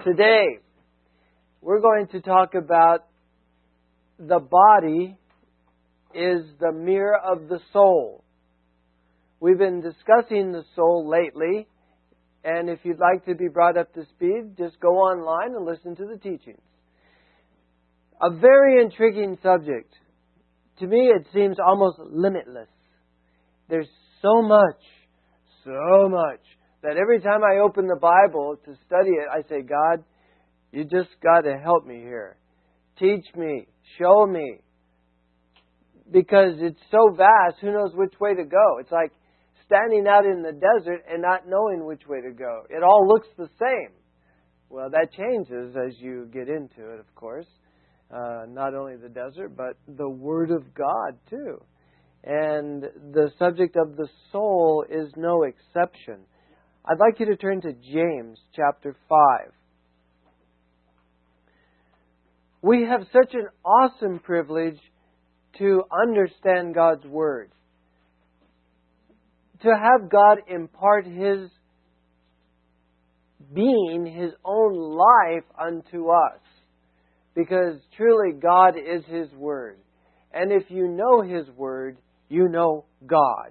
Today, we're going to talk about the body is the mirror of the soul. We've been discussing the soul lately, and if you'd like to be brought up to speed, just go online and listen to the teachings. A very intriguing subject. To me, it seems almost limitless. There's so much, that every time I open the Bible to study it, I say, God, you just got to help me here. Teach me. Show me. Because it's so vast, who knows which way to go? It's like standing out in the desert and not knowing which way to go. It all looks the same. Well, that changes as you get into it, of course. Not only the desert, but the Word of God, too. And the subject of the soul is no exception. I'd like you to turn to James chapter 5. We have such an awesome privilege to understand God's Word. To have God impart His being, His own life unto us. Because truly God is His Word. And if you know His Word, you know God.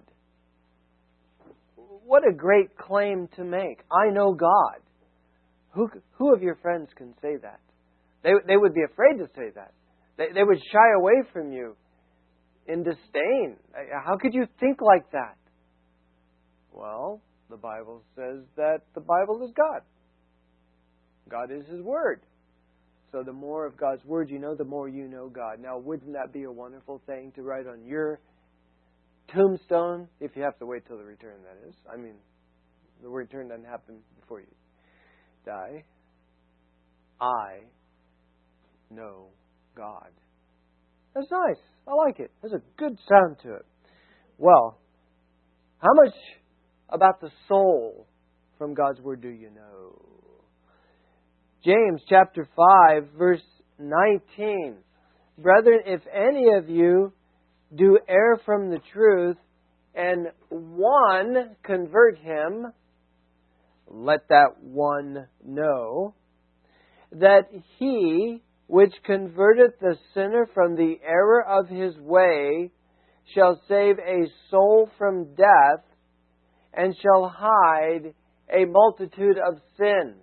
What a great claim to make. I know God. Who of your friends can say that? They would be afraid to say that. They would shy away from you in disdain. How could you think like that? Well, the Bible says that the Bible is God. God is His Word. So the more of God's Word you know, the more you know God. Now, wouldn't that be a wonderful thing to write on your tombstone, if you have to wait till the return, that is. I mean, the return doesn't happen before you die. I know God. That's nice. I like it. There's a good sound to it. Well, how much about the soul from God's Word do you know? James chapter 5, verse 19. Brethren, if any of you do err from the truth, and one convert him, let that one know that he which converteth the sinner from the error of his way shall save a soul from death, and shall hide a multitude of sin.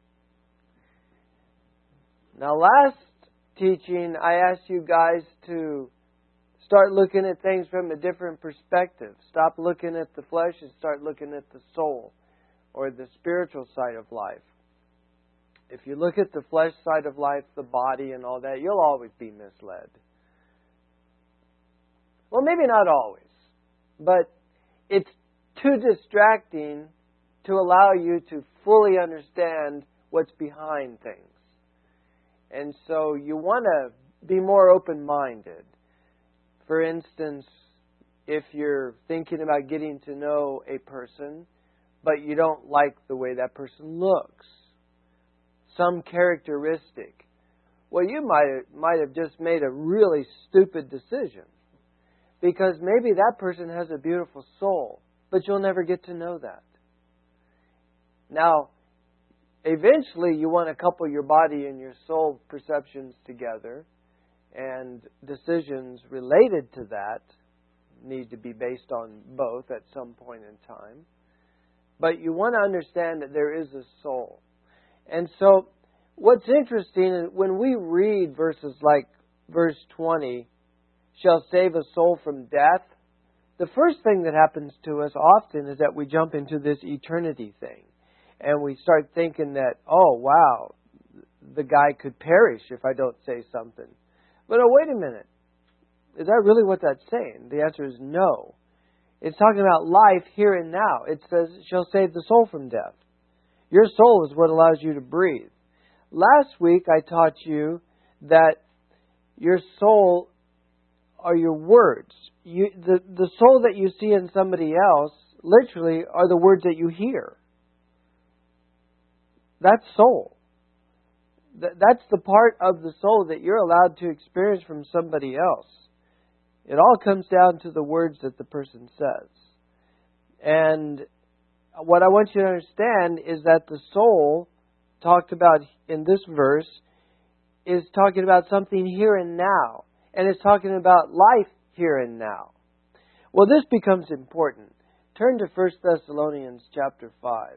Now, last teaching, I asked you guys to start looking at things from a different perspective. Stop looking at the flesh and start looking at the soul, or the spiritual side of life. If you look at the flesh side of life, the body and all that, you'll always be misled. Well, maybe not always, but it's too distracting to allow you to fully understand what's behind things. And so you want to be more open-minded. For instance, if you're thinking about getting to know a person, but you don't like the way that person looks, some characteristic, well, you might have just made a really stupid decision. Because maybe that person has a beautiful soul, but you'll never get to know that. Now, eventually you want to couple your body and your soul perceptions together, and decisions related to that need to be based on both at some point in time. But you want to understand that there is a soul. And so, what's interesting is when we read verses like verse 20, shall save a soul from death, the first thing that happens to us often is that we jump into this eternity thing. And we start thinking that, oh, wow, the guy could perish if I don't say something. But wait a minute. Is that really what that's saying? The answer is no. It's talking about life here and now. It says, shall save the soul from death. Your soul is what allows you to breathe. Last week I taught you that your soul are your words. The soul that you see in somebody else, literally, are the words that you hear. That's soul. That's the part of the soul that you're allowed to experience from somebody else. It all comes down to the words that the person says. And what I want you to understand is that the soul talked about in this verse is talking about something here and now. And it's talking about life here and now. Well, this becomes important. Turn to 1 Thessalonians chapter 5.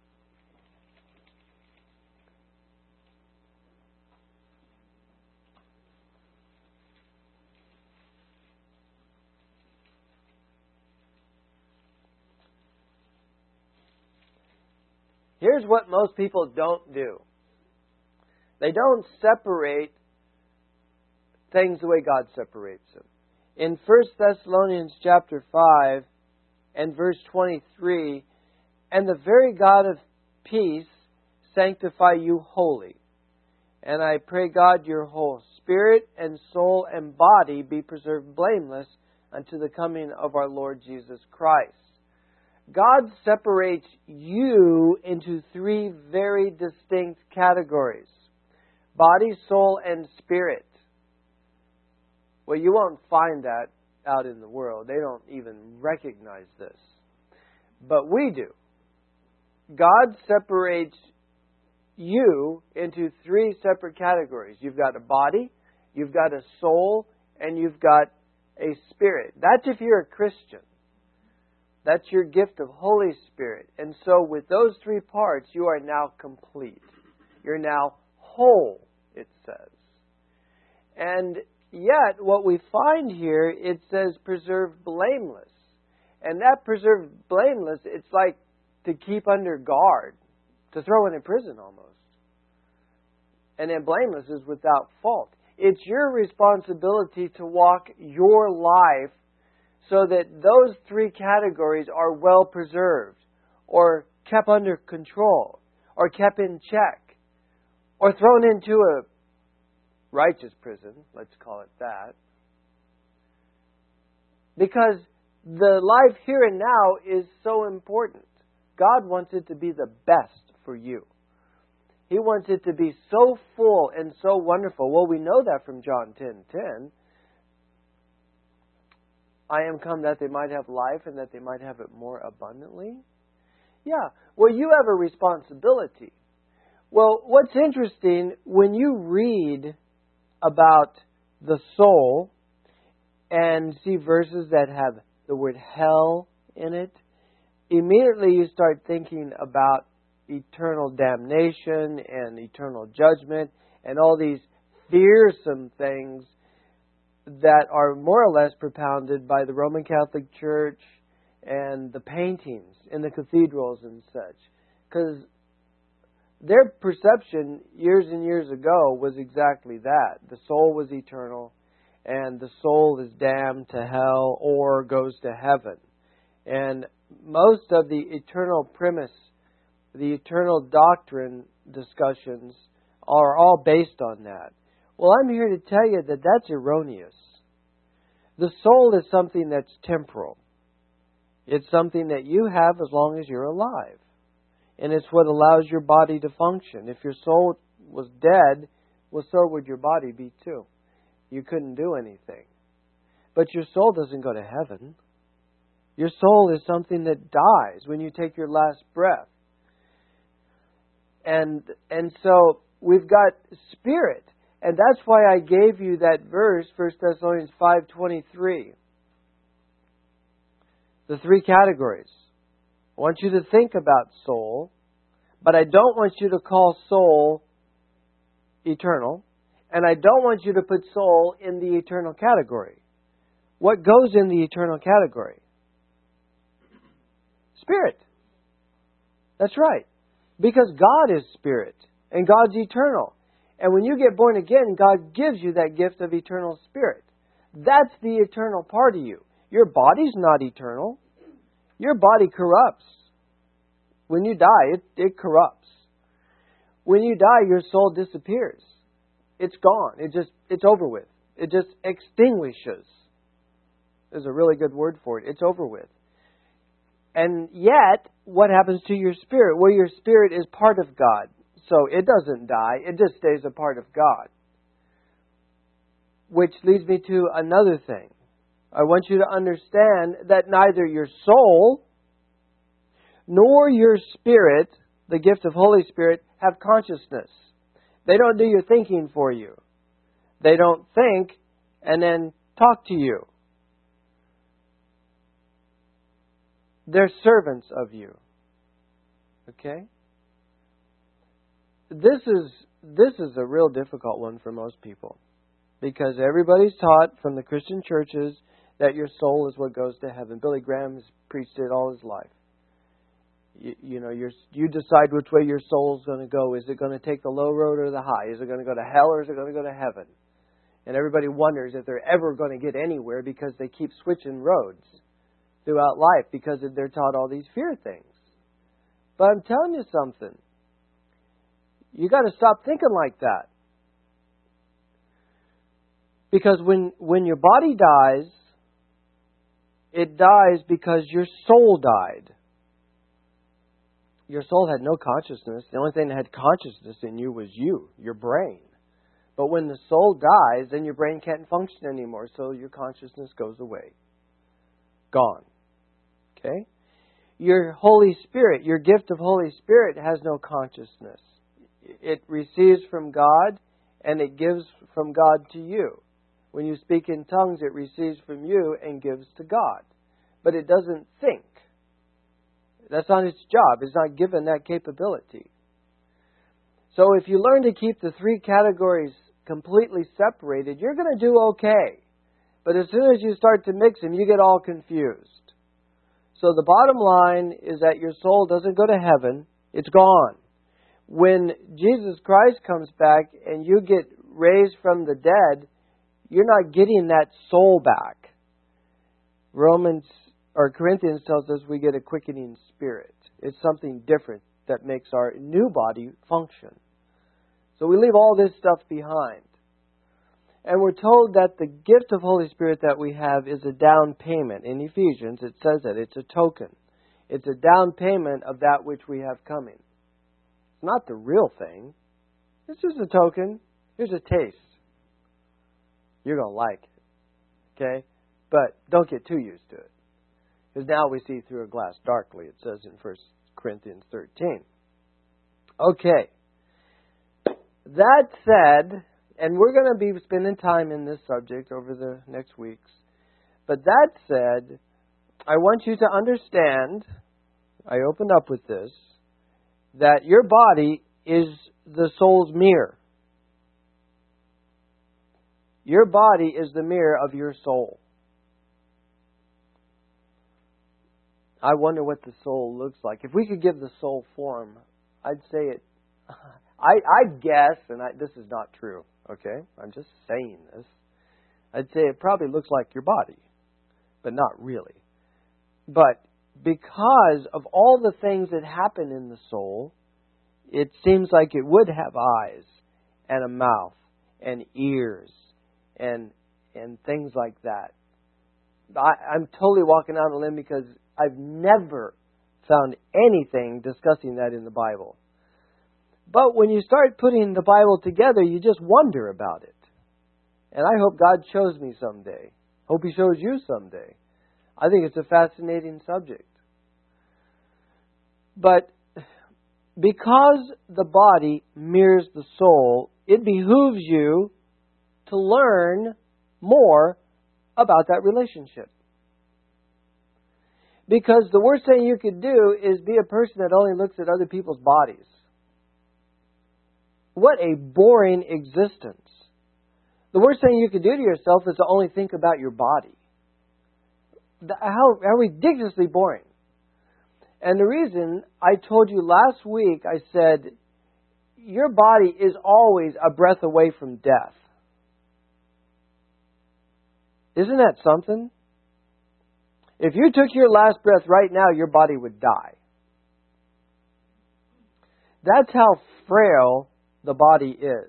Here's what most people don't do. They don't separate things the way God separates them. In 1 Thessalonians chapter 5 and verse 23, "And the very God of peace sanctify you wholly. And I pray God your whole spirit and soul and body be preserved blameless unto the coming of our Lord Jesus Christ." God separates you into three very distinct categories: body, soul, and spirit. Well, you won't find that out in the world. They don't even recognize this. But we do. God separates you into three separate categories. You've got a body, you've got a soul, and you've got a spirit. That's if you're a Christian. That's your gift of Holy Spirit. And so with those three parts, you are now complete. You're now whole, it says. And yet, what we find here, it says preserve blameless. And that preserve blameless, it's like to keep under guard, to throw in prison almost. And then blameless is without fault. It's your responsibility to walk your life so that those three categories are well preserved, or kept under control, or kept in check, or thrown into a righteous prison, let's call it that. Because the life here and now is so important. God wants it to be the best for you. He wants it to be so full and so wonderful. Well, we know that from John 10:10. I am come that they might have life and that they might have it more abundantly. Yeah, well, you have a responsibility. Well, what's interesting, when you read about the soul and see verses that have the word hell in it, immediately you start thinking about eternal damnation and eternal judgment and all these fearsome things that are more or less propounded by the Roman Catholic Church and the paintings in the cathedrals and such. Because their perception years and years ago was exactly that. The soul was eternal and the soul is damned to hell or goes to heaven. And most of the eternal premise, the eternal doctrine discussions are all based on that. Well, I'm here to tell you that that's erroneous. The soul is something that's temporal. It's something that you have as long as you're alive. And it's what allows your body to function. If your soul was dead, well, so would your body be too. You couldn't do anything. But your soul doesn't go to heaven. Your soul is something that dies when you take your last breath. And so we've got spirit. And that's why I gave you that verse, 1 Thessalonians 5:23. The three categories. I want you to think about soul, but I don't want you to call soul eternal, and I don't want you to put soul in the eternal category. What goes in the eternal category? Spirit. That's right. Because God is spirit, and God's eternal. And when you get born again, God gives you that gift of eternal spirit. That's the eternal part of you. Your body's not eternal. Your body corrupts. When you die, it corrupts. When you die, your soul disappears. It's gone. It's over with. It just extinguishes. There's a really good word for it. It's over with. And yet, what happens to your spirit? Well, your spirit is part of God. So it doesn't die. It just stays a part of God. Which leads me to another thing. I want you to understand that neither your soul nor your spirit the gift of Holy Spirit, have consciousness. They don't do your thinking for you. They don't think and then talk to you. They're servants of you. Okay? This is a real difficult one for most people. Because everybody's taught from the Christian churches that your soul is what goes to heaven. Billy Graham has preached it all his life. You decide which way your soul's going to go. Is it going to take the low road or the high? Is it going to go to hell or is it going to go to heaven? And everybody wonders if they're ever going to get anywhere because they keep switching roads throughout life because they're taught all these fear things. But I'm telling you something. You got to stop thinking like that. Because when your body dies, it dies because your soul died. Your soul had no consciousness. The only thing that had consciousness in you was you, your brain. But when the soul dies, then your brain can't function anymore, so your consciousness goes away. Gone. Okay? Your Holy Spirit, your gift of Holy Spirit has no consciousness. It receives from God and it gives from God to you. When you speak in tongues, it receives from you and gives to God. But it doesn't think. That's not its job. It's not given that capability. So if you learn to keep the three categories completely separated, you're going to do okay. But as soon as you start to mix them, you get all confused. So the bottom line is that your soul doesn't go to heaven. It's gone. When Jesus Christ comes back and you get raised from the dead, you're not getting that soul back. Corinthians tells us we get a quickening spirit. It's something different that makes our new body function. So we leave all this stuff behind. And we're told that the gift of Holy Spirit that we have is a down payment. In Ephesians, it says that it's a token. It's a down payment of that which we have coming. It's not the real thing. It's just a token. Here's a taste. You're going to like it. Okay? But don't get too used to it. Because now we see through a glass darkly, it says in 1 Corinthians 13. Okay. That said, and we're going to be spending time in this subject over the next weeks. But that said, I want you to understand, I opened up with this, that your body is the soul's mirror. Your body is the mirror of your soul. I wonder what the soul looks like. If we could give the soul form, I'd say it. I'd guess, and this is not true, okay? I'm just saying this. I'd say it probably looks like your body, but not really. But because of all the things that happen in the soul, it seems like it would have eyes and a mouth and ears and things like that. I'm totally walking out on a limb because I've never found anything discussing that in the Bible. But when you start putting the Bible together, you just wonder about it. And I hope God shows me someday. Hope He shows you someday. I think it's a fascinating subject. But because the body mirrors the soul, it behooves you to learn more about that relationship. Because the worst thing you could do is be a person that only looks at other people's bodies. What a boring existence. The worst thing you could do to yourself is to only think about your body. How ridiculously boring. And the reason I told you last week, I said, your body is always a breath away from death. Isn't that something? If you took your last breath right now, your body would die. That's how frail the body is.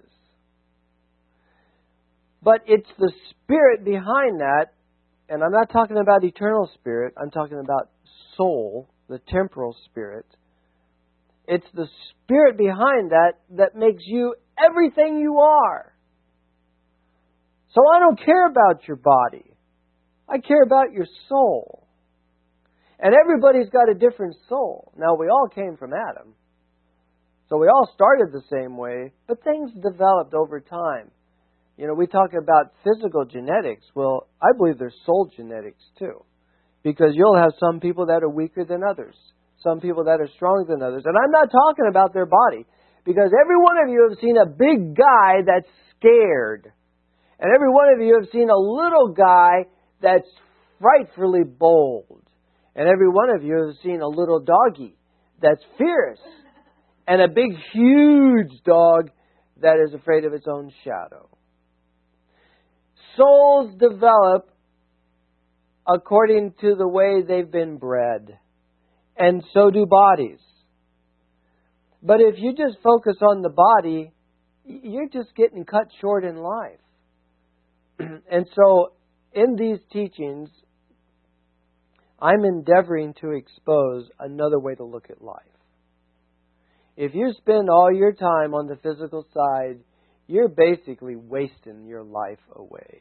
But it's the spirit behind that, and I'm not talking about eternal spirit, I'm talking about soul, the temporal spirit. It's the spirit behind that makes you everything you are. So I don't care about your body. I care about your soul. And everybody's got a different soul. Now, we all came from Adam. So we all started the same way, but things developed over time. You know, we talk about physical genetics. Well, I believe there's soul genetics too. Because you'll have some people that are weaker than others. Some people that are stronger than others. And I'm not talking about their body. Because every one of you have seen a big guy that's scared. And every one of you have seen a little guy that's frightfully bold. And every one of you has seen a little doggy that's fierce. And a big, huge dog that is afraid of its own shadow. Souls develop according to the way they've been bred. And so do bodies. But if you just focus on the body, you're just getting cut short in life. And so, in these teachings, I'm endeavoring to expose another way to look at life. If you spend all your time on the physical side, you're basically wasting your life away.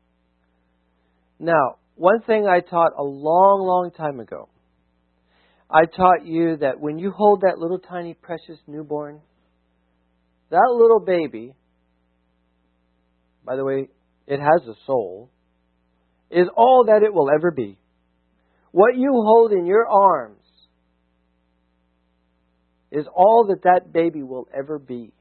Now, one thing I taught a long, long time ago, I taught you that when you hold that little tiny precious newborn, that little baby, by the way, it has a soul, is all that it will ever be. What you hold in your arms is all that that baby will ever be.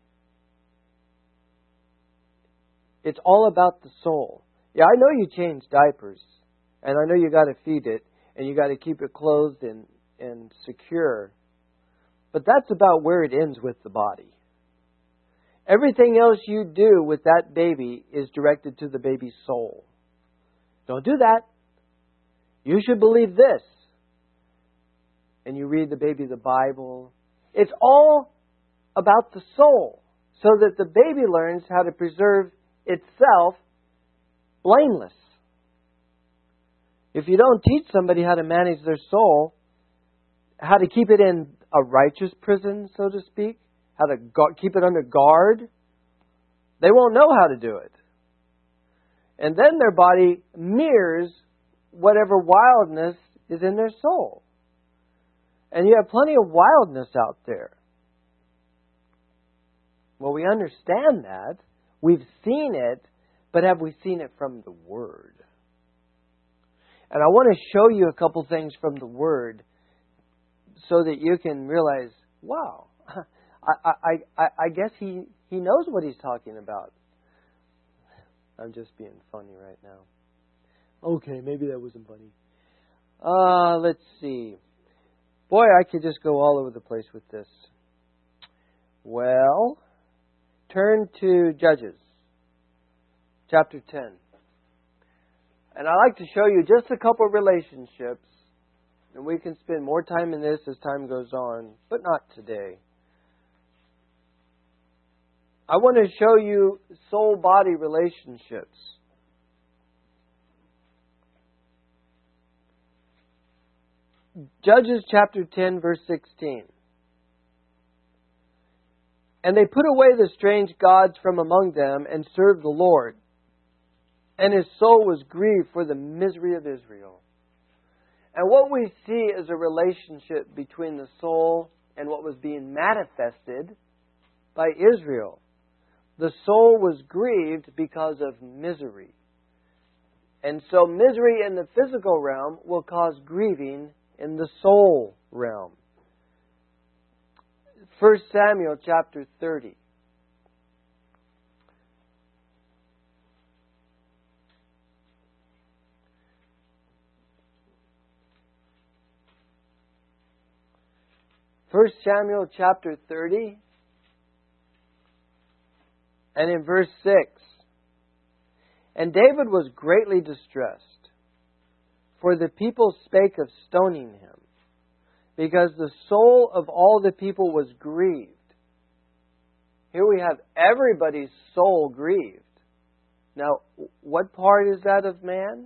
It's all about the soul. Yeah, I know you change diapers, and I know you got to feed it, and you got to keep it clothed and secure. But that's about where it ends with the body. Everything else you do with that baby is directed to the baby's soul. Don't do that. You should believe this. And you read the baby the Bible. It's all about the soul, so that the baby learns how to preserve itself blameless. If you don't teach somebody how to manage their soul, how to keep it in a righteous prison, so to speak, how to keep it under guard, they won't know how to do it. And then their body mirrors whatever wildness is in their soul. And you have plenty of wildness out there. Well, we understand that. We've seen it, but have we seen it from the Word? And I want to show you a couple things from the Word so that you can realize, wow, I guess he knows what he's talking about. I'm just being funny right now. Okay, maybe that wasn't funny. Let's see. Boy, I could just go all over the place with this. Well, turn to Judges, chapter 10. And I'd like to show you just a couple of relationships. And we can spend more time in this as time goes on, but not today. I want to show you soul-body relationships. Judges chapter 10, verse 16. And they put away the strange gods from among them and served the Lord. And his soul was grieved for the misery of Israel. And what we see is a relationship between the soul and what was being manifested by Israel. The soul was grieved because of misery. And so misery in the physical realm will cause grieving in the soul realm. 1 Samuel chapter 30. First Samuel chapter 30 and in verse 6. And David was greatly distressed, for the people spake of stoning him, because the soul of all the people was grieved. Here we have everybody's soul grieved. Now, what part is that of man?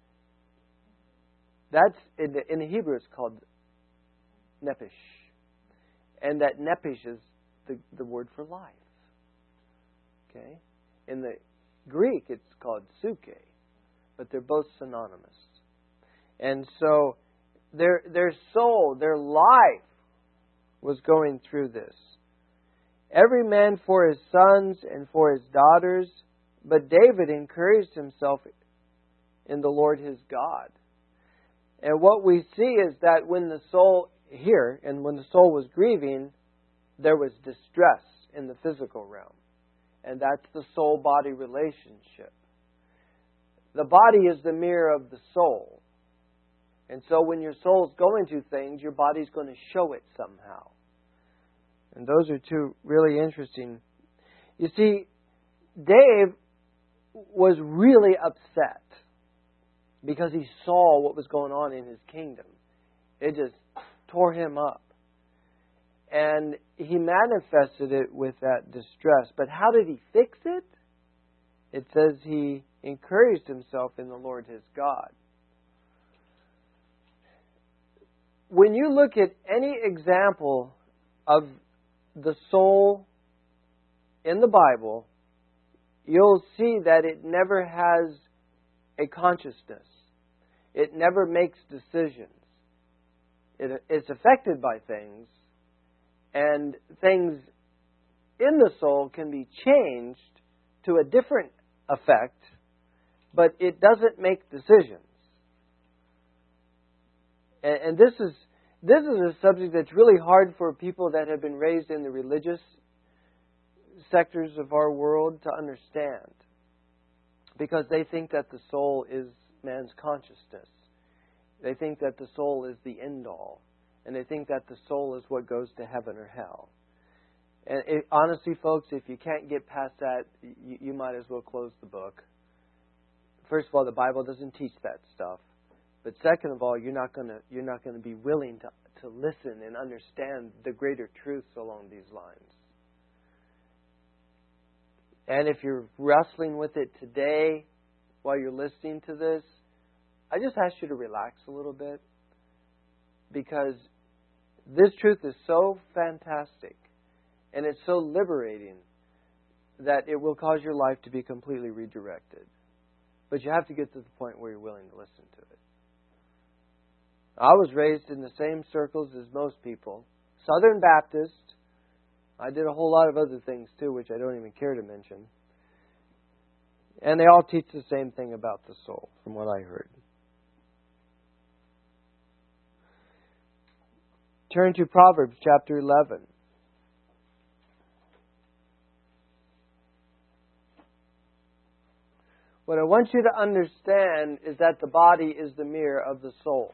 That's, in the Hebrew, it's called nephesh. And that nephesh is the word for life. Okay? In the Greek, it's called psyche. But they're both synonymous. And so, their soul, their life was going through this. every man for his sons and for his daughters, but David encouraged himself in the Lord his God. And what we see is that when the soul was grieving, there was distress in the physical realm. And that's the soul-body relationship. The body is the mirror of the soul. And so when your soul's going through things, your body's going to show it somehow. And those are two really interesting. You see, Dave was really upset because he saw what was going on in his kingdom. It just tore him up. And he manifested it with that distress. But how did he fix it? It says he encouraged himself in the Lord his God. When you look at any example of the soul in the Bible, you'll see that it never has a consciousness. It never makes decisions. It's affected by things, and things in the soul can be changed to a different effect, but it doesn't make decisions. And this is a subject that's really hard for people that have been raised in the religious sectors of our world to understand, because they think that the soul is man's consciousness. They think that the soul is the end-all, and they think that the soul is what goes to heaven or hell. And honestly, folks, if you can't get past that, you might as well close the book. First of all, the Bible doesn't teach that stuff. But second of all, you're not going to be willing to listen and understand the greater truths along these lines. And if you're wrestling with it today while you're listening to this, I just ask you to relax a little bit, because this truth is so fantastic and it's so liberating that it will cause your life to be completely redirected. But you have to get to the point where you're willing to listen to it. I was raised in the same circles as most people. Southern Baptist. I did a whole lot of other things too, which I don't even care to mention. And they all teach the same thing about the soul, from what I heard. Turn to Proverbs chapter 11. What I want you to understand is that the body is the mirror of the soul.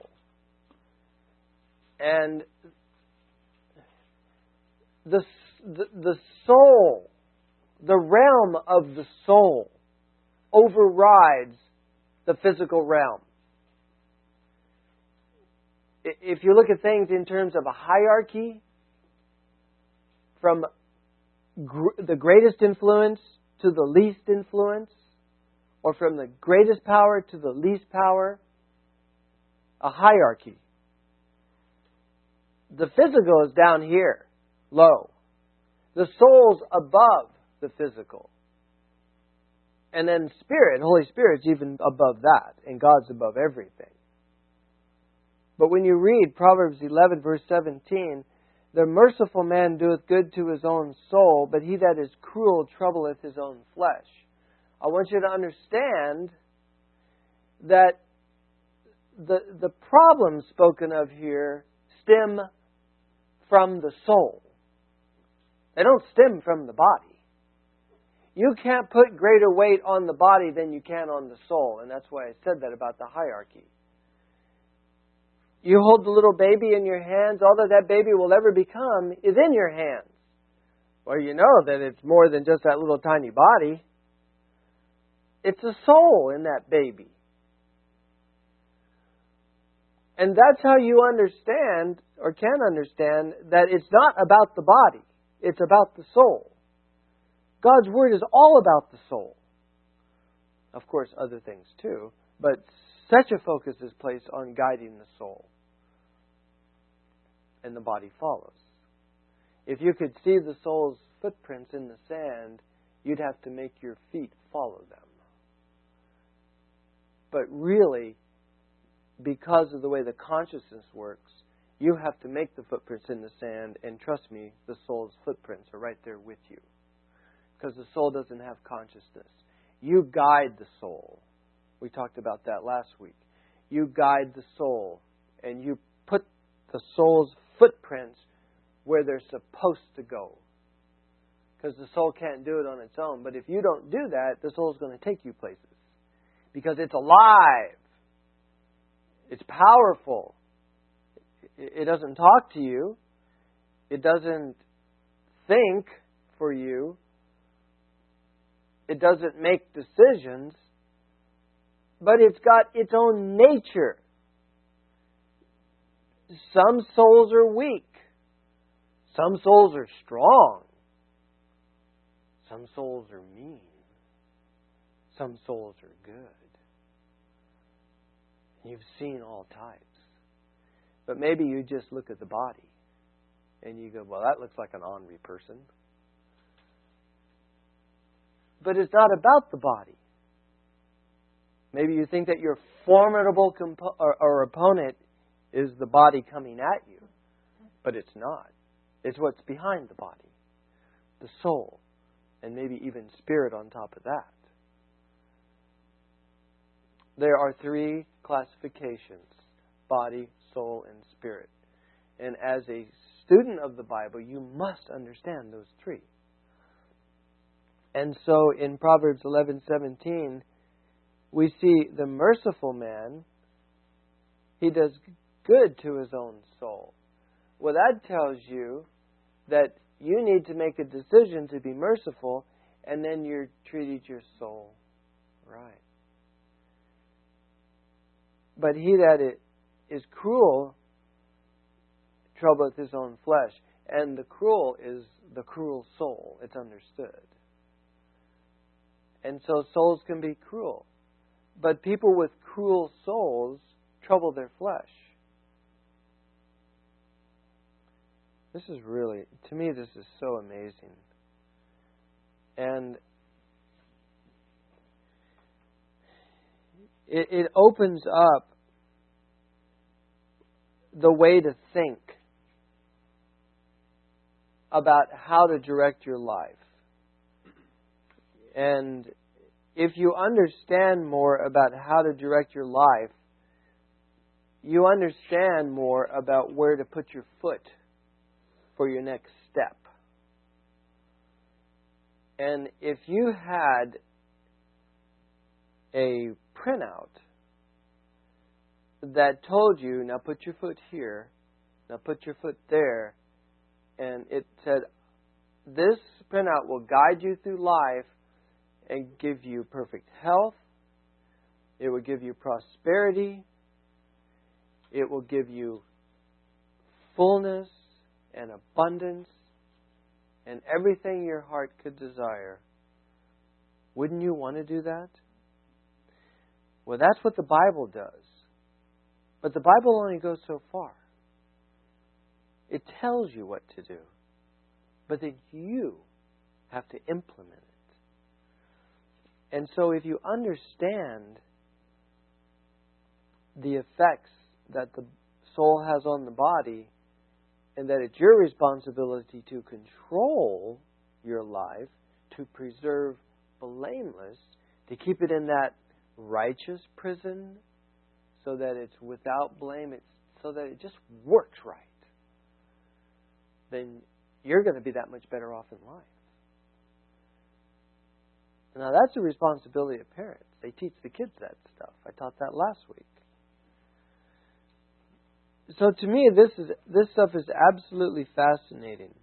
And the soul, the realm of the soul, overrides the physical realm. If you look at things in terms of a hierarchy, from the greatest influence to the least influence, or from the greatest power to the least power, a hierarchy. The physical is down here, low. The soul's above the physical. And then Spirit, Holy Spirit's even above that. And God's above everything. But when you read Proverbs 11, verse 17, the merciful man doeth good to his own soul, but he that is cruel troubleth his own flesh. I want you to understand that the problems spoken of here stem from the soul. They don't stem from the body. You can't put greater weight on the body than you can on the soul. And that's why I said that about the hierarchy. You hold the little baby in your hands, all that baby will ever become is in your hands. Well, you know that it's more than just that little tiny body. It's a soul in that baby. And that's how you understand, or can understand, that it's not about the body. It's about the soul. God's Word is all about the soul. Of course, other things too. But such a focus is placed on guiding the soul. And the body follows. If you could see the soul's footprints in the sand, you'd have to make your feet follow them. But really, because of the way the consciousness works, You have to make the footprints in the sand, and trust me, the soul's footprints are right there with you. Because the soul doesn't have consciousness. You guide the soul. We talked about that last week. You guide the soul, and you put the soul's footprints where they're supposed to go. Because the soul can't do it on its own. But if you don't do that, the soul's going to take you places. Because it's alive. It's powerful. It doesn't talk to you. It doesn't think for you. It doesn't make decisions. But it's got its own nature. Some souls are weak. Some souls are strong. Some souls are mean. Some souls are good. You've seen all types. But maybe you just look at the body and you go, well, that looks like an ornery person. But it's not about the body. Maybe you think that your formidable or opponent is the body coming at you. But it's not. It's what's behind the body. The soul. And maybe even spirit on top of that. There are 3 classifications. Body, soul, and spirit. And as a student of the Bible, you must understand those 3. And so in Proverbs 11:17, we see the merciful man, he does good to his own soul. Well, that tells you that you need to make a decision to be merciful, and then you're treated your soul right. But he that is cruel troubleth his own flesh. And the cruel is the cruel soul. It's understood. And so souls can be cruel. But people with cruel souls trouble their flesh. This is really, to me, this is so amazing. And it opens up the way to think about how to direct your life. And if you understand more about how to direct your life, you understand more about where to put your foot for your next step. And if you had a printout that told you, now put your foot here, now put your foot there, and it said, this printout will guide you through life and give you perfect health, it will give you prosperity, it will give you fullness and abundance and everything your heart could desire. Wouldn't you want to do that? Well, that's what the Bible does. But the Bible only goes so far. It tells you what to do. But then you have to implement it. And so if you understand the effects that the soul has on the body, and that it's your responsibility to control your life, to preserve blameless, to keep it in that righteous prison, so that it's without blame, so that it just works right, then you're going to be that much better off in life. Now that's the responsibility of parents. They teach the kids that stuff. I taught that last week. So to me, this stuff is absolutely fascinating.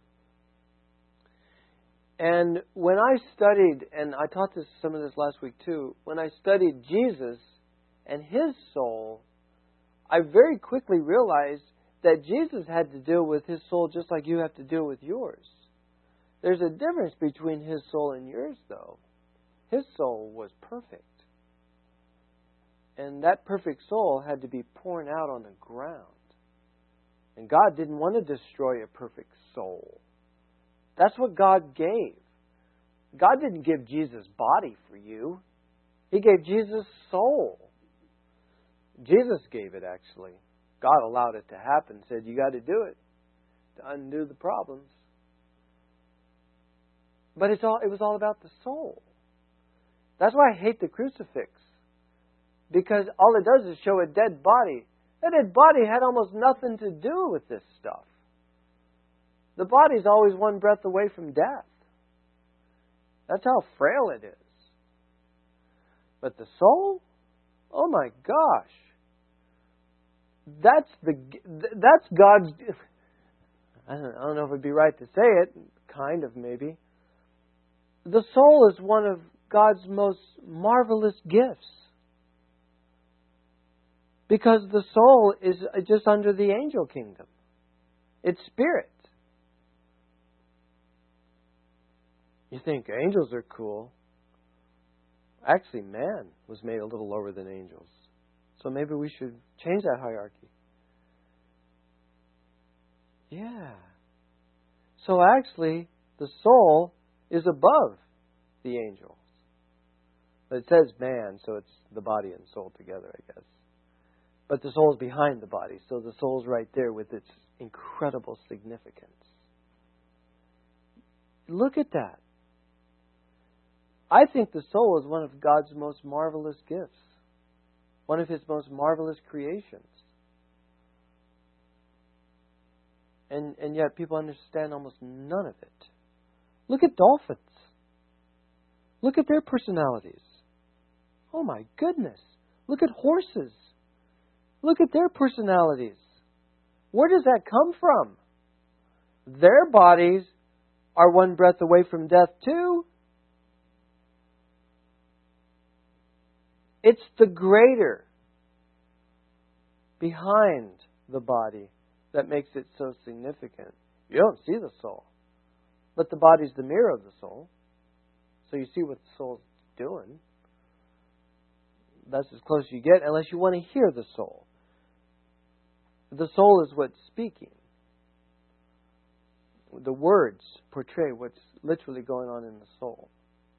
And when I studied, and I taught some of this last week too, when I studied Jesus and His soul, I very quickly realized that Jesus had to deal with His soul just like you have to deal with yours. There's a difference between His soul and yours, though. His soul was perfect. And that perfect soul had to be poured out on the ground. And God didn't want to destroy a perfect soul. That's what God gave. God didn't give Jesus' body for you. He gave Jesus' soul. Jesus gave it, actually. God allowed it to happen, said you got to do it to undo the problems. But it was all about the soul. That's why I hate the crucifix. Because all it does is show a dead body. That dead body had almost nothing to do with this stuff. The body's always one breath away from death. That's how frail it is. But the soul? Oh my gosh. That's God's... I don't know if it would be right to say it. Kind of, maybe. The soul is one of God's most marvelous gifts. Because the soul is just under the angel kingdom. It's spirit. You think angels are cool. Actually, man was made a little lower than angels. So maybe we should change that hierarchy. Yeah. So actually, the soul is above the angels. But it says man, so it's the body and soul together, I guess. But the soul is behind the body, so the soul's right there with its incredible significance. Look at that. I think the soul is one of God's most marvelous gifts. One of His most marvelous creations. And yet people understand almost none of it. Look at dolphins. Look at their personalities. Oh my goodness. Look at horses. Look at their personalities. Where does that come from? Their bodies are one breath away from death too. It's the greater behind the body that makes it so significant. You don't see the soul. But the body's the mirror of the soul. So you see what the soul's doing. That's as close as you get, unless you want to hear the soul. The soul is what's speaking. The words portray what's literally going on in the soul.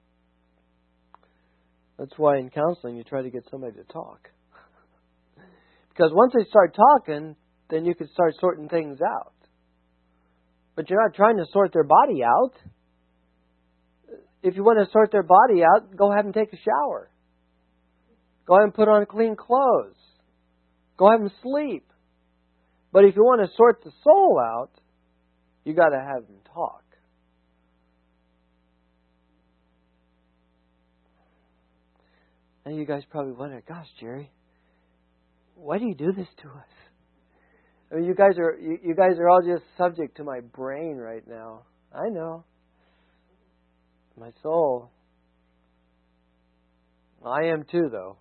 That's why in counseling you try to get somebody to talk. Because once they start talking, then you can start sorting things out. But you're not trying to sort their body out. If you want to sort their body out, go ahead and take a shower. Go ahead and put on clean clothes. Go ahead and sleep. But if you want to sort the soul out, you got to have them talk. And you guys probably wonder, gosh, Jerry, why do you do this to us? I mean, you guys are all just subject to my brain right now. I know. My soul. I am too, though.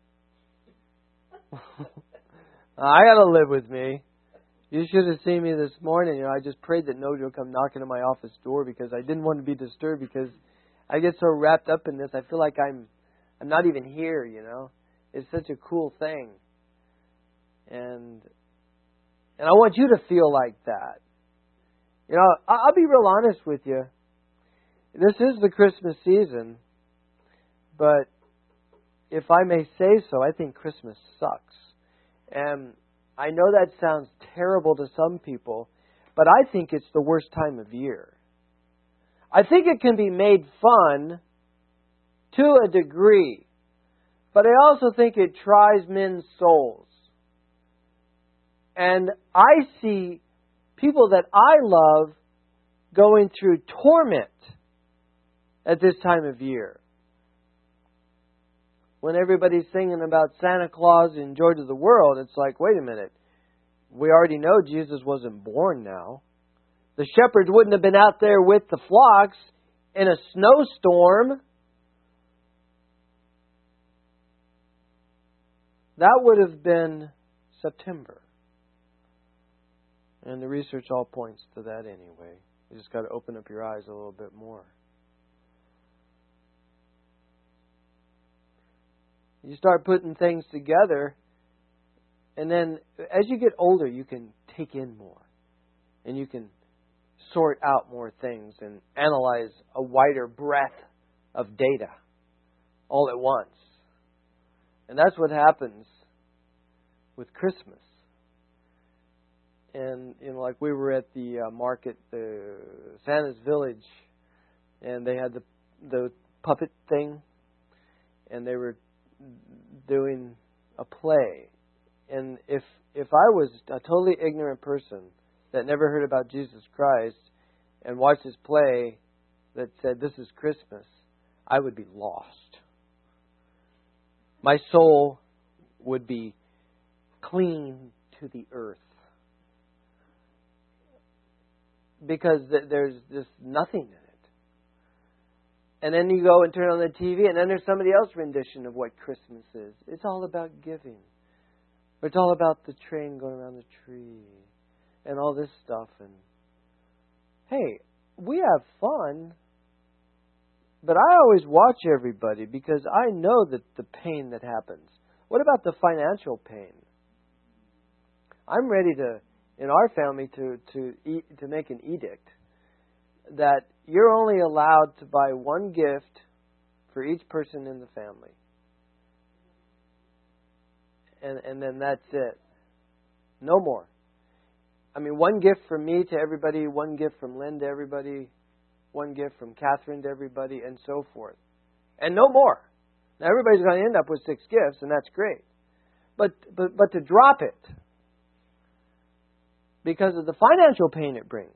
I got to live with me. You should have seen me this morning. I just prayed that nobody would come knocking on my office door because I didn't want to be disturbed, because I get so wrapped up in this. I feel like I'm not even here, It's such a cool thing. And I want you to feel like that. I'll be real honest with you. This is the Christmas season, but if I may say so, I think Christmas sucks. And I know that sounds terrible to some people, but I think it's the worst time of year. I think it can be made fun to a degree, but I also think it tries men's souls. And I see people that I love going through torment at this time of year. When everybody's singing about Santa Claus and Joy to the World, it's like, wait a minute. We already know Jesus wasn't born now. The shepherds wouldn't have been out there with the flocks in a snowstorm. That would have been September. And the research all points to that anyway. You just got to open up your eyes a little bit more. You start putting things together, and then as you get older, you can take in more. And you can sort out more things and analyze a wider breadth of data all at once. And that's what happens with Christmas. And, like we were at the market, the Santa's Village, and they had the puppet thing, and they were doing a play. And if I was a totally ignorant person that never heard about Jesus Christ and watched this play that said this is Christmas, I would be lost. My soul would be clean to the earth. Because there's just nothing in it. And then you go and turn on the TV, and then there's somebody else's rendition of what Christmas is. It's all about giving. It's all about the train going around the tree and all this stuff. And hey, we have fun, but I always watch everybody because I know that the pain that happens. What about the financial pain? I'm ready to, in our family, to make an edict that you're only allowed to buy one gift for each person in the family. And then that's it. No more. I mean, one gift from me to everybody, one gift from Lynn to everybody, one gift from Catherine to everybody, and so forth. And no more. Now, everybody's going to end up with 6 gifts, and that's great. But to drop it because of the financial pain it brings.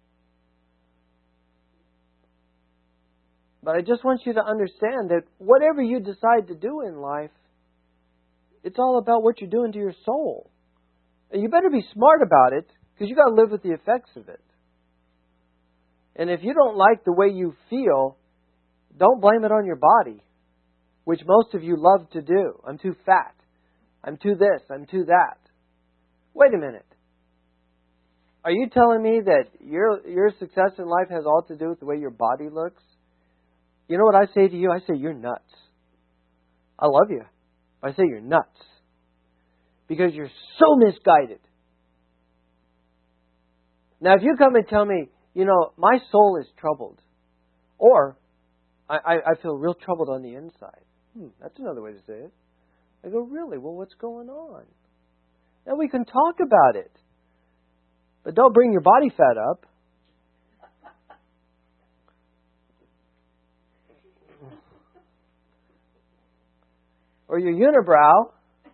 But I just want you to understand that whatever you decide to do in life, it's all about what you're doing to your soul. And you better be smart about it, because you got to live with the effects of it. And if you don't like the way you feel, don't blame it on your body, which most of you love to do. I'm too fat. I'm too this. I'm too that. Wait a minute. Are you telling me that your success in life has all to do with the way your body looks? You know what I say to you? I say, you're nuts. I love you. I say you're nuts. Because you're so misguided. Now, if you come and tell me, my soul is troubled. Or, I feel real troubled on the inside. That's another way to say it. I go, really? Well, what's going on? Now we can talk about it. But don't bring your body fat up. Or your unibrow.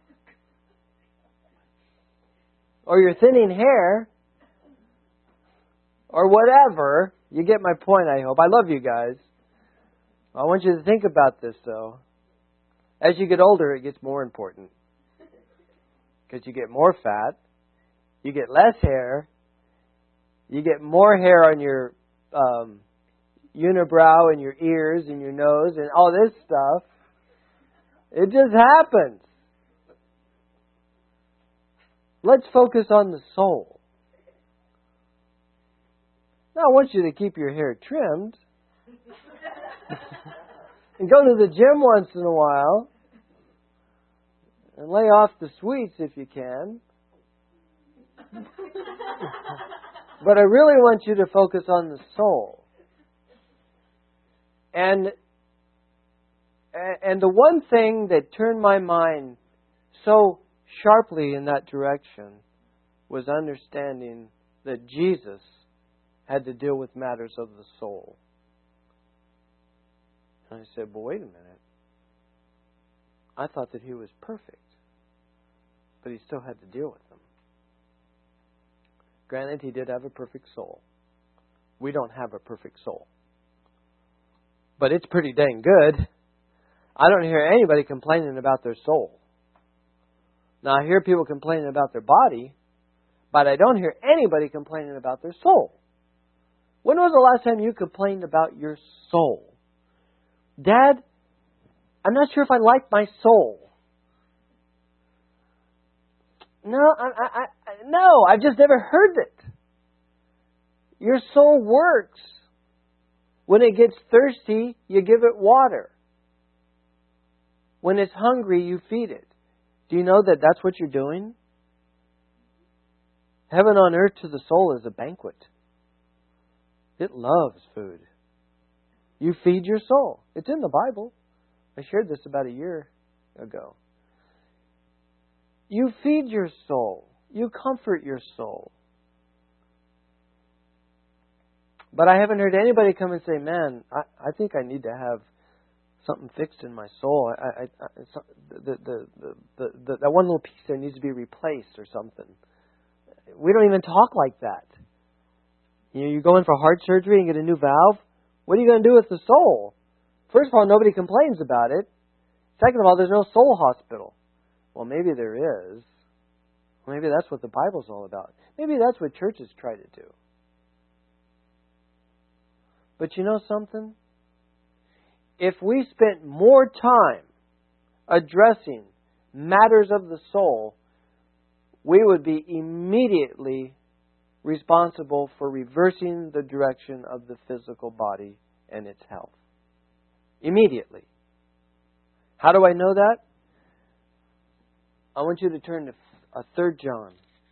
Or your thinning hair. Or whatever. You get my point, I hope. I love you guys. I want you to think about this, though. As you get older, it gets more important. Because you get more fat. You get less hair. You get more hair on your unibrow and your ears and your nose and all this stuff. It just happens. Let's focus on the soul. Now, I want you to keep your hair trimmed. And go to the gym once in a while. And lay off the sweets if you can. But I really want you to focus on the soul. And the one thing that turned my mind so sharply in that direction was understanding that Jesus had to deal with matters of the soul. And I said, well, wait a minute. I thought that He was perfect. But He still had to deal with them. Granted, He did have a perfect soul. We don't have a perfect soul. But it's pretty dang good. I don't hear anybody complaining about their soul. Now, I hear people complaining about their body, but I don't hear anybody complaining about their soul. When was the last time you complained about your soul? Dad, I'm not sure if I like my soul. No, no, I've just never heard it. Your soul works. When it gets thirsty, you give it water. When it's hungry, you feed it. Do you know that that's what you're doing? Heaven on earth to the soul is a banquet. It loves food. You feed your soul. It's in the Bible. I shared this about a year ago. You feed your soul. You comfort your soul. But I haven't heard anybody come and say, man, I think I need to have something fixed in my soul. That one little piece there needs to be replaced or something. We don't even talk like that. You go in for heart surgery and get a new valve. What are you going to do with the soul? First of all, nobody complains about it. Second of all, there's no soul hospital. Well, maybe there is. Maybe that's what the Bible's all about. Maybe that's what churches try to do. But you know something? If we spent more time addressing matters of the soul, we would be immediately responsible for reversing the direction of the physical body and its health. Immediately. How do I know that? I want you to turn to 3 John.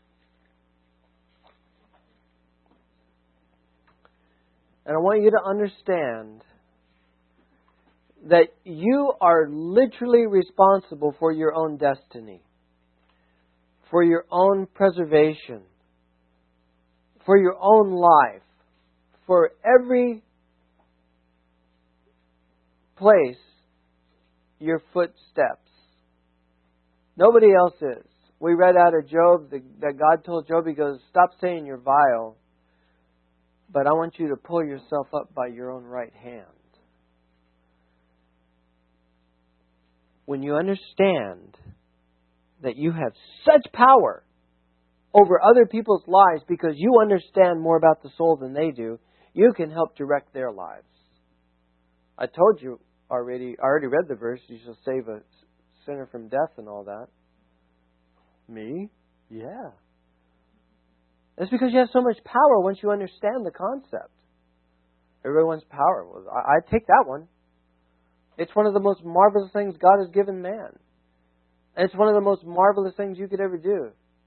And I want you to understand that you are literally responsible for your own destiny, for your own preservation, for your own life, for every place your foot steps. Nobody else is. We read out of Job that God told Job, He goes, stop saying you're vile, but I want you to pull yourself up by your own right hand. When you understand that you have such power over other people's lives because you understand more about the soul than they do, you can help direct their lives. I told you already, I already read the verse, you shall save a sinner from death and all that. Me? Yeah. That's because you have so much power once you understand the concept. Everybody wants power. Well, I take that one. It's one of the most marvelous things God has given man. And it's one of the most marvelous things you could ever do.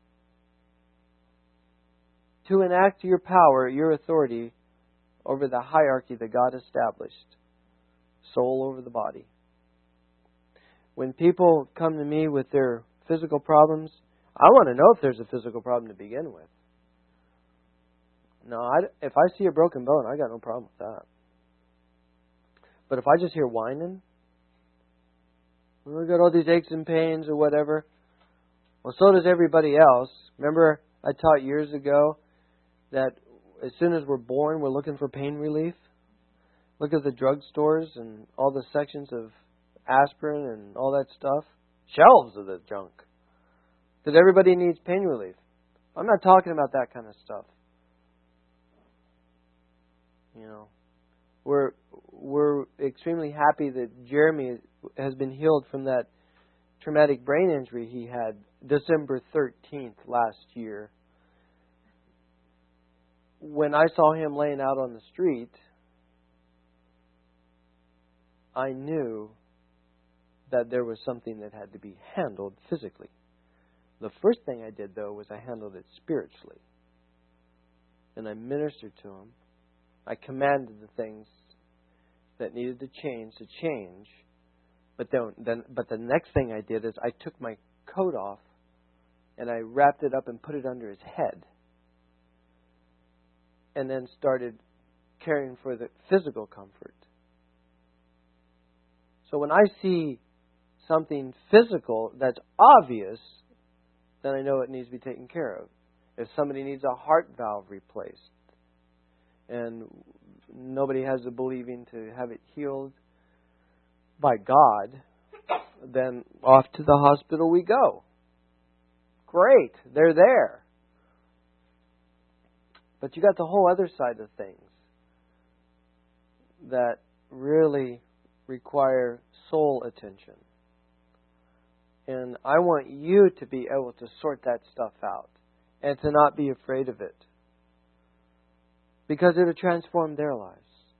To enact your power, your authority over the hierarchy that God established. Soul over the body. When people come to me with their physical problems, I want to know if there's a physical problem to begin with. No, if I see a broken bone, I got no problem with that. But if I just hear whining, we got all these aches and pains or whatever, well, so does everybody else. Remember, I taught years ago that as soon as we're born, we're looking for pain relief. Look at the drugstores and all the sections of aspirin and all that stuff. Shelves of the junk. Because everybody needs pain relief. I'm not talking about that kind of stuff. You know, we're extremely happy that Jeremy has been healed from that traumatic brain injury he had December 13th last year. When I saw him laying out on the street, I knew that there was something that had to be handled physically. The first thing I did, though, was I handled it spiritually. And I ministered to him. I commanded the things that needed to change. But the next thing I did is I took my coat off and I wrapped it up and put it under his head. And then started caring for the physical comfort. So when I see something physical that's obvious, then I know it needs to be taken care of. If somebody needs a heart valve replaced and nobody has the believing to have it healed by God, then off to the hospital we go. Great, they're there. But you got the whole other side of things that really require soul attention. And I want you to be able to sort that stuff out and to not be afraid of it. Because it'll transform their lives.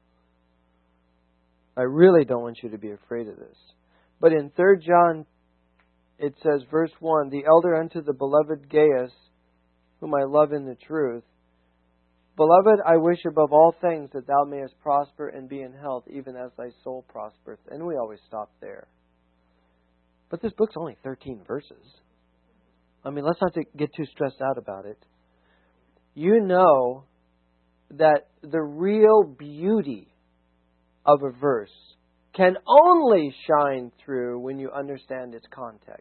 I really don't want you to be afraid of this. But in 3 John, it says, verse 1, the elder unto the beloved Gaius, whom I love in the truth, Beloved, I wish above all things that thou mayest prosper and be in health, even as thy soul prospereth. And we always stop there. But this book's only 13 verses. I mean, let's not get too stressed out about it. You know that the real beauty of a verse can only shine through when you understand its context.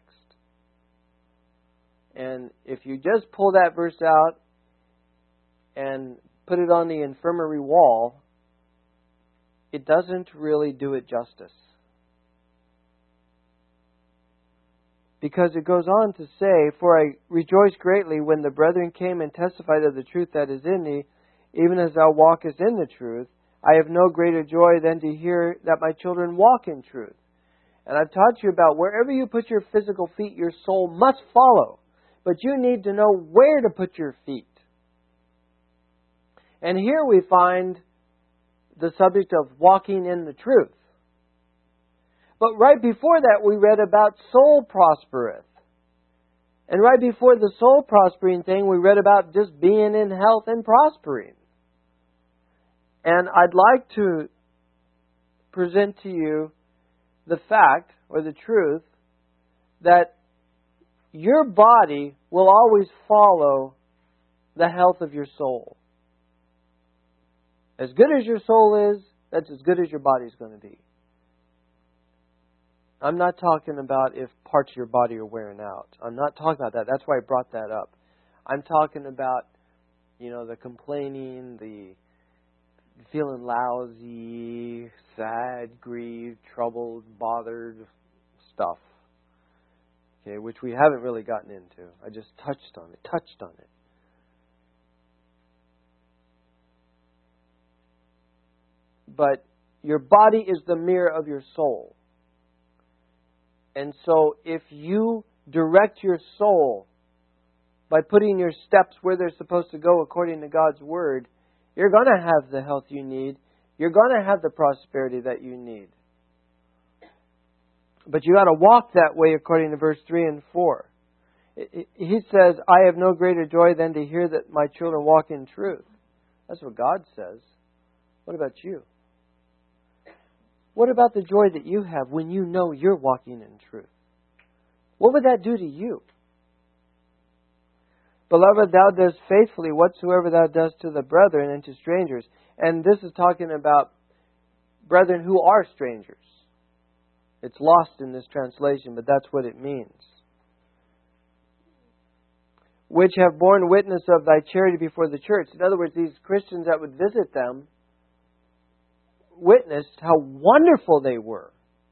And if you just pull that verse out and put it on the infirmary wall, it doesn't really do it justice. Because it goes on to say, "For I rejoice greatly when the brethren came and testified of the truth that is in thee, even as thou walkest in the truth. I have no greater joy than to hear that my children walk in truth." And I've taught you about wherever you put your physical feet, your soul must follow. But you need to know where to put your feet. And here we find the subject of walking in the truth. But right before that, we read about soul prospereth. And right before the soul prospering thing, we read about just being in health and prospering. And I'd like to present to you the fact, or the truth, that your body will always follow the health of your soul. As good as your soul is, that's as good as your body's going to be. I'm not talking about if parts of your body are wearing out. I'm not talking about that. That's why I brought that up. I'm talking about, the complaining, the feeling lousy, sad, grieved, troubled, bothered stuff. Okay, which we haven't really gotten into. I just touched on it. But your body is the mirror of your soul. And so if you direct your soul by putting your steps where they're supposed to go according to God's Word, you're going to have the health you need. You're going to have the prosperity that you need. But you got to walk that way according to verse 3 and 4. He says, "I have no greater joy than to hear that my children walk in truth." That's what God says. What about you? What about the joy that you have when you know you're walking in truth? What would that do to you? "Beloved, thou doest faithfully whatsoever thou dost to the brethren and to strangers." And this is talking about brethren who are strangers. It's lost in this translation, but that's what it means. "Which have borne witness of thy charity before the church." In other words, these Christians that would visit them witnessed how wonderful they were.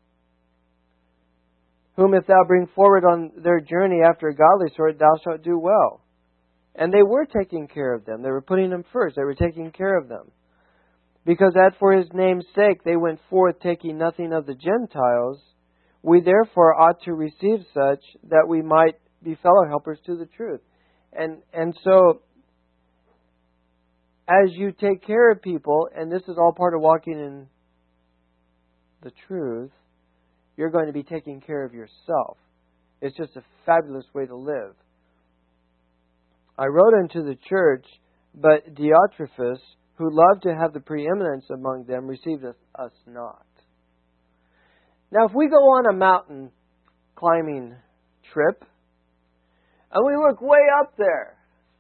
"Whom if thou bring forward on their journey after a godly sort, thou shalt do well." And they were taking care of them. They were putting them first. They were taking care of them. "Because that for His name's sake they went forth, taking nothing of the Gentiles, we therefore ought to receive such, that we might be fellow helpers to the truth." And so, as you take care of people, and this is all part of walking in the truth, you're going to be taking care of yourself. It's just a fabulous way to live. "I wrote unto the church, but Diotrephes, who loved to have the preeminence among them, received us not." Now, if we go on a mountain climbing trip, and we look way up there,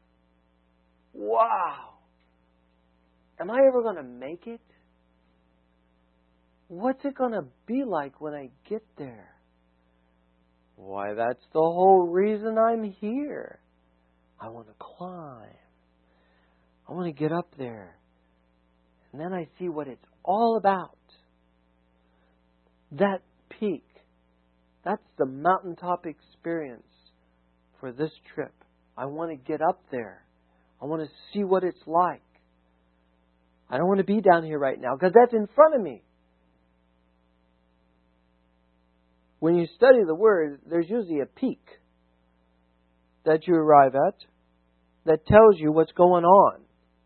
wow! Am I ever going to make it? What's it going to be like when I get there? Why, that's the whole reason I'm here. I want to climb. I want to get up there. And then I see what it's all about. That peak. That's the mountaintop experience for this trip. I want to get up there. I want to see what it's like. I don't want to be down here right now because that's in front of me. When you study the Word, there's usually a peak that you arrive at that tells you what's going on.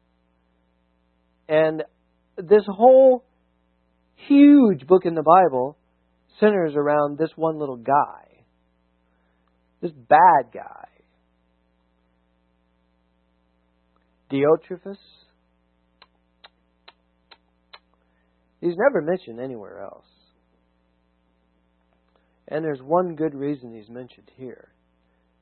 And this whole huge book in the Bible centers around this one little guy. This bad guy. Diotrephes. He's never mentioned anywhere else. And there's one good reason he's mentioned here.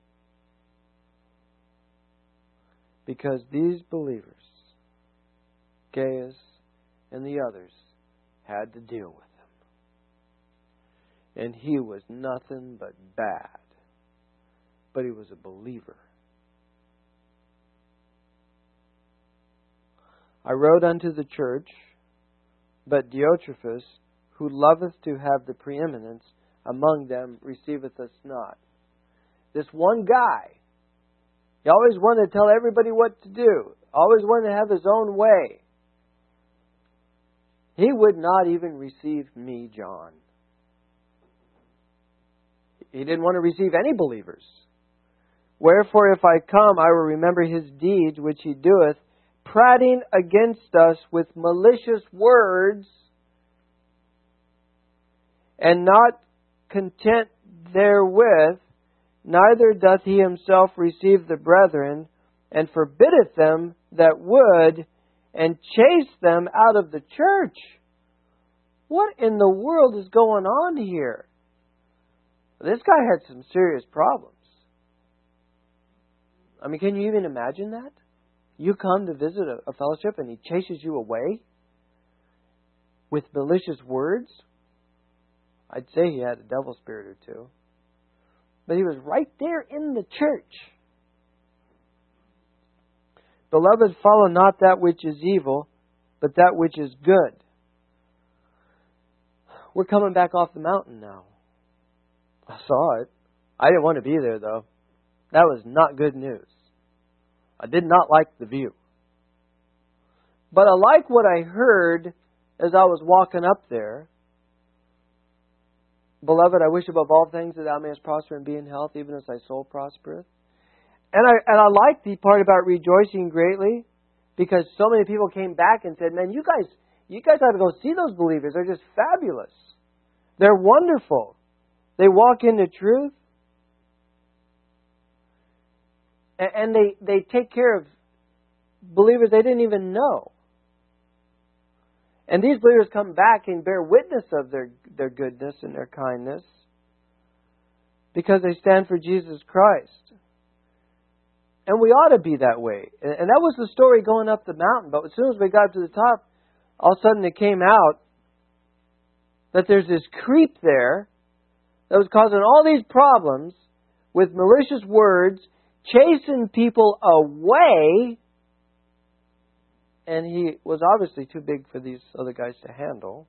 Because these believers Gaius and the others had to deal with him. And he was nothing but bad. But he was a believer. I wrote unto the church, but Diotrephes, who loveth to have the preeminence among them, receiveth us not. This one guy, he always wanted to tell everybody what to do. Always wanted to have his own way. He would not even receive me, John. He didn't want to receive any believers. Wherefore, if I come, I will remember his deeds which he doeth, prating against us with malicious words, and not content therewith, neither doth he himself receive the brethren, and forbiddeth them that would, and chase them out of the church. What in the world is going on here? This guy had some serious problems. I mean, can you even imagine that? You come to visit a fellowship and he chases you away with malicious words? I'd say he had a devil spirit or two. But he was right there in the church. Beloved, follow not that which is evil, but that which is good. We're coming back off the mountain now. I saw it. I didn't want to be there, though. That was not good news. I did not like the view. But I like what I heard as I was walking up there. Beloved, I wish above all things that thou mayest prosper and be in health, even as thy soul prospereth. And I like the part about rejoicing greatly, because so many people came back and said, man, you guys ought to go see those believers. They're just fabulous. They're wonderful. They walk in the truth. And they take care of believers they didn't even know. And these believers come back and bear witness of their goodness and their kindness because they stand for Jesus Christ. And we ought to be that way. And that was the story going up the mountain. But as soon as we got to the top, all of a sudden it came out that there's this creep there that was causing all these problems with malicious words, chasing people away. And he was obviously too big for these other guys to handle.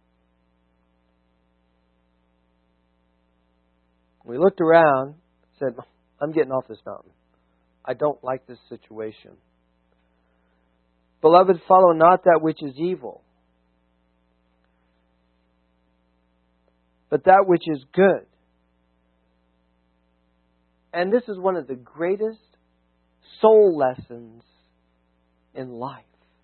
We looked around, said, I'm getting off this mountain. I don't like this situation. Beloved, follow not that which is evil, but that which is good. And this is one of the greatest soul lessons in life.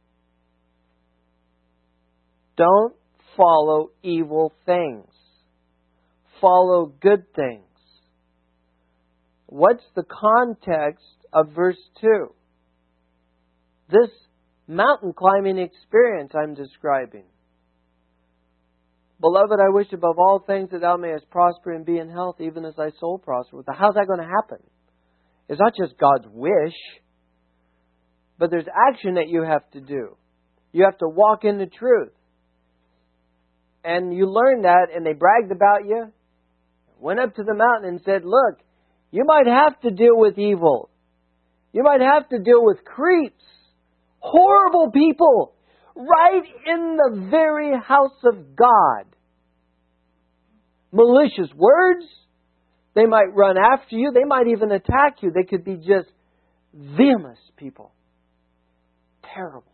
Don't follow evil things. Follow good things. What's the context of verse 2? This mountain climbing experience I'm describing. Beloved, I wish above all things that thou mayest prosper and be in health, even as thy soul prospereth. How's that going to happen? It's not just God's wish, but there's action that you have to do. You have to walk in the truth. And you learned that, and they bragged about you, went up to the mountain and said, look, you might have to deal with evil. You might have to deal with creeps, horrible people, right in the very house of God. Malicious words. They might run after you. They might even attack you. They could be just venomous people. Terrible.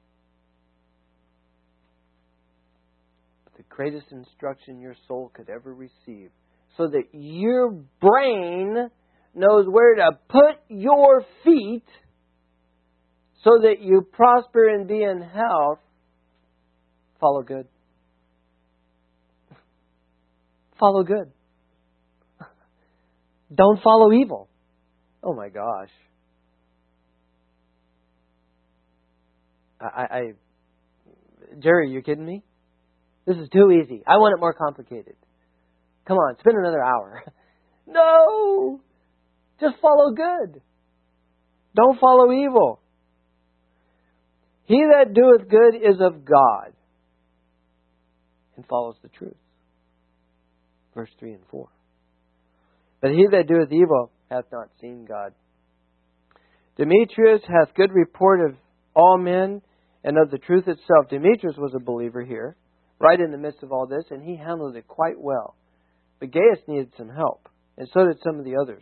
But the greatest instruction your soul could ever receive, so that your brain knows where to put your feet so that you prosper and be in health, follow good. Follow good. Don't follow evil. Oh my gosh. Jerry, you kidding me? This is too easy. I want it more complicated. Come on, spend another hour. No! Just follow good. Don't follow evil. He that doeth good is of God, and follows the truth. Verse 3 and 4. But he that doeth evil hath not seen God. Demetrius hath good report of all men, and of the truth itself. Demetrius was a believer here, right in the midst of all this, and he handled it quite well. But Gaius needed some help, and so did some of the others.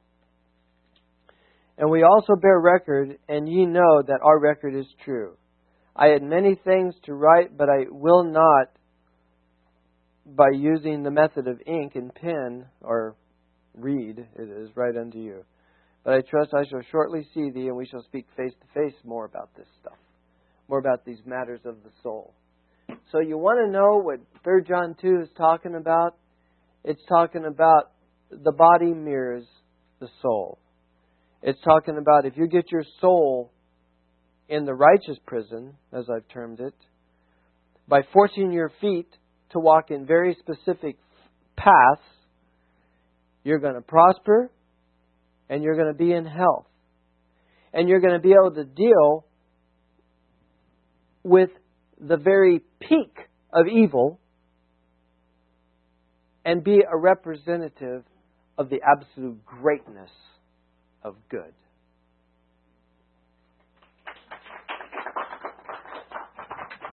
And we also bear record, and ye know that our record is true. I had many things to write, but I will not by using the method of ink and pen, or read, it is right unto you. But I trust I shall shortly see thee, and we shall speak face to face more about this stuff, more about these matters of the soul. So you want to know what 3 John 2 is talking about? It's talking about the body mirrors the soul. It's talking about if you get your soul in the righteous prison, as I've termed it, by forcing your feet to walk in very specific paths, you're going to prosper and you're going to be in health. And you're going to be able to deal with the very peak of evil and be a representative of the absolute greatness of good.